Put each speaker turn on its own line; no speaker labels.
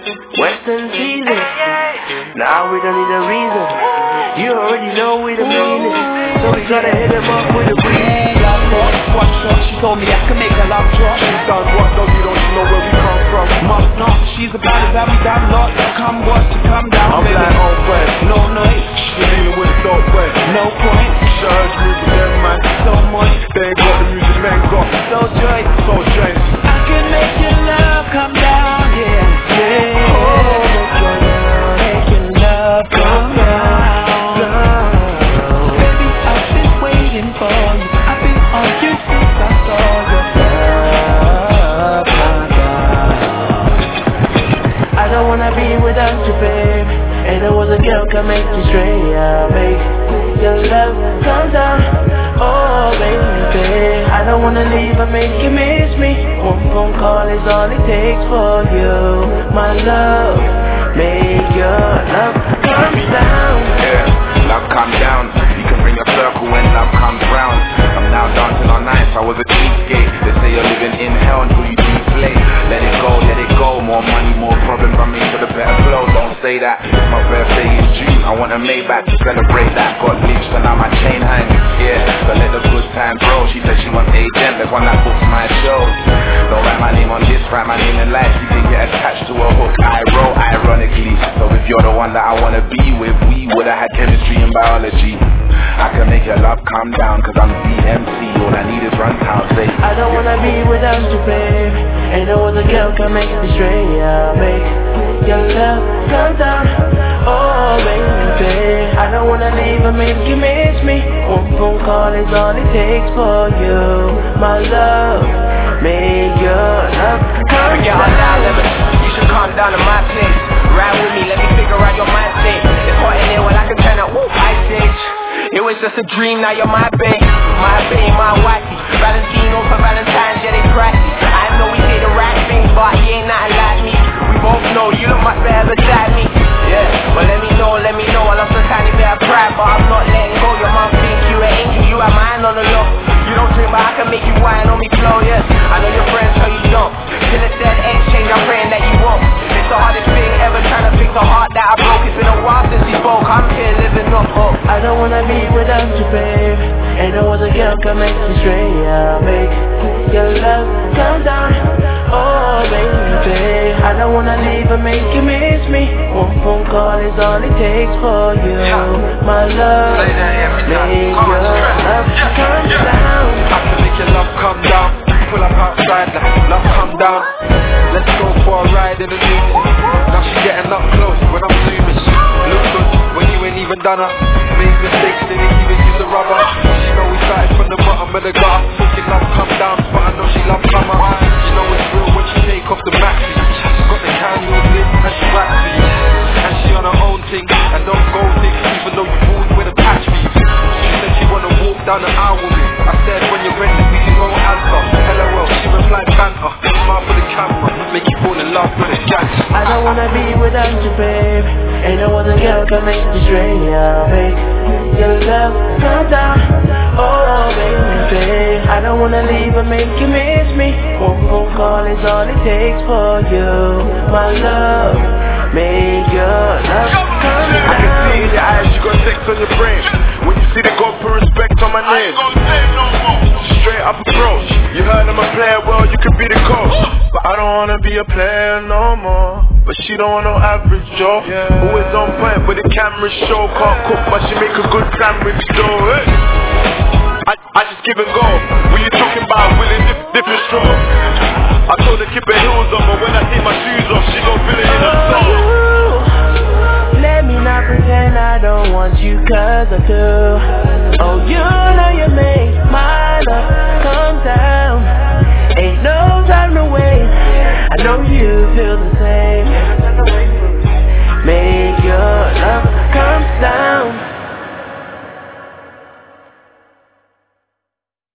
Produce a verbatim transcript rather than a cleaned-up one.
Western season. Now we don't need a reason. You already know we the meaning. So we gotta hit him up with a breeze.
One shot, she told me I can make her love drop.
She's done what, though you don't know where we come from.
Must not, she's about to have me down lot. Come what, to come down,
I'm
baby.
like on breath.
No noise,
She's dealing with dope breath.
no point.
Surge music, them man.
So much,
They ain't got the music men got.
so joy.
So James.
I can make your love come down, yeah, yeah.
Oh, make your love, make your love come down, down.
Baby, I've been waiting for you. I've been on you since I saw you.
Love come down. I don't wanna be without you, babe. And there was a girl can make you straight, yeah, make your love come down. Oh, baby, I don't wanna leave and make you miss me. One phone call is all it takes for you, my love. Make your love come down.
Yeah, love come down. You can bring a circle when love comes round. I'm now dancing on nights, I was a cheapskate. They say you're living in hell until you deflate. Let it go, let it go. More money, more problems, I mean for the better flow. Don't say that, my birthday is June. I want a Maybach to celebrate that. Got lynched and now my chain hangs. Yeah, so let the good times roll. She said she wants agent, there's one that books my show. Don't write my name on this, write my name in life. You can get attached to a hook I wrote, ironically. So if you're the one that I wanna be with, we would've had chemistry and biology. I can make your love come down, cause I'm D M C. All I need is run town, say
I don't wanna be without you, babe. Ain't no other girl can make me straight, yeah, make your love come down. Oh, baby, I don't wanna leave and make you miss me. One phone call is all it takes for you, my love. Make your love come
Forget
down.
all that limits. You should calm down to my place. Ride with me, let me figure out your mind state. It's hot in here when I can turn up, woo, ice stage. It was just a dream, now you're my babe. My babe, my wifey. Valentino for Valentine's, yeah, they pricey. I know we say the right things, but he ain't nothing like me. We both know you look much better beside me. Yeah, but let me know, let me know. I lost a tiny bit of pride, but I'm not letting go. Your mom thinks you an angel, you have mine on the low. You don't drink, but I can make you wine on me flow, yeah. I know your friends tell you don't. Till it's dead exchange, I'm praying that you won't. It's the hardest thing ever, trying to fix a heart that I broke. It's been a while since we spoke, I'm here living up hope.
I don't wanna be without you, babe. Ain't no other girl can make me straight, yeah, make your love come down. Oh, baby, I don't wanna leave and make you miss me. One phone call is all it takes for you, my love. Make your love come down.
I can make your love come down. Pull up outside, like love come down. Let's go for a ride in the new. Now she getting up close when I'm zooming. Look good when you ain't even done her. Made mistakes, didn't even use the rubber. She know we started from the bottom of the gutter. Talking love come down, but I know she love come up. She know it's real when she take off the maxi. She got the candles lit and she waxy. And she on her own thing and don't go thick, even though you moved with a patch me. She said she wanna walk down the aisle with me. I said when you're ready we can go alpha. LOL, she replied banter. Smile for the camera, make you fall in love with a jack.
I don't wanna be without you, babe. Ain't no other girl can make me straight, yeah, make your love come down. Oh, baby, I don't wanna leave and make you miss me. One phone call is all it takes for you, my love. Make your love come down.
I can see in your eyes you got sex on your brain. When you see the God put respect on my name. Straight up approach. You heard I'm a player, well you could be the coach. But I don't wanna be a player no more. But she don't want no average Joe. Always on point with the camera show. Can't cook but she make a good sandwich dough. Hey. I, I just give and go. When you talking about willing dif different strokes. I told her keep her heels on, but when I take my shoes off she gon' feel it in her soul.
Let me not pretend I don't want you, cause I do. Oh, you know you make my love come down. Ain't no time to wait, I know you feel the same.